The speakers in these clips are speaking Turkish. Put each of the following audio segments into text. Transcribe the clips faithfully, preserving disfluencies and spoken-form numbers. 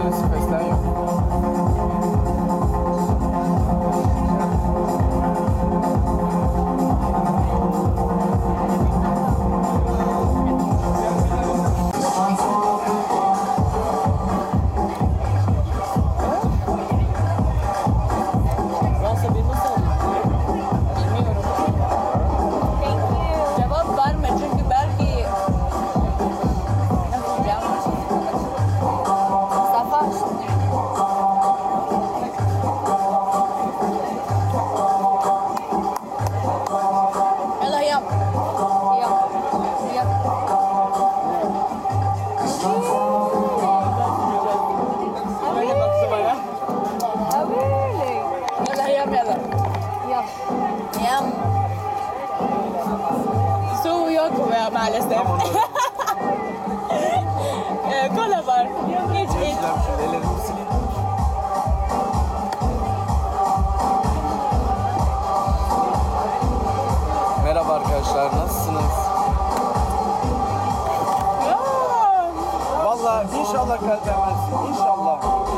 nasıl fesleğen yok. Maalesef. ee, kola var. Geç geç. Merhaba arkadaşlar, nasılsınız? Vallahi inşallah kalplenmezsin, inşallah.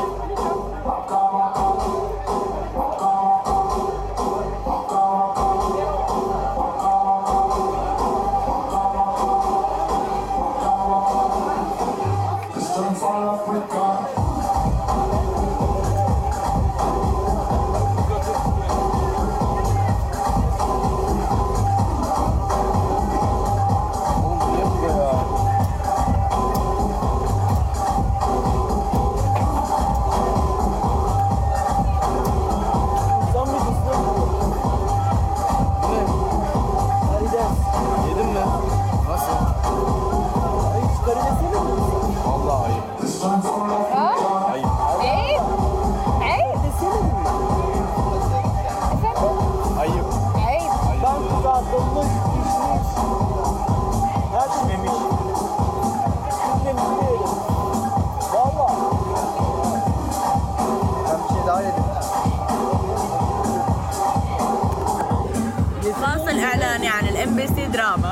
فاصل إعلاني عن الام بي سي دراما.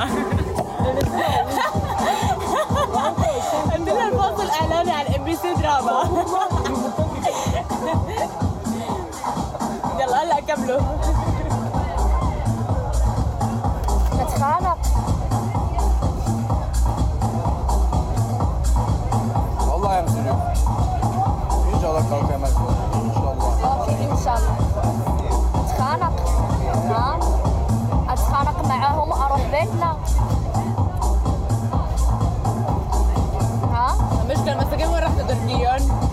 عندنا الفاصل إعلاني عن الام بي سي دراما. يلا هلا كملوا. نتخانق. Vallahi emziriyor. İnşallah kalkayım İnşallah. إن شاء الله. نتخانق. ها؟ أتخانق معاهم أروح بيتنا. ها؟ المشكلة مساكين وين رح تدركيهم؟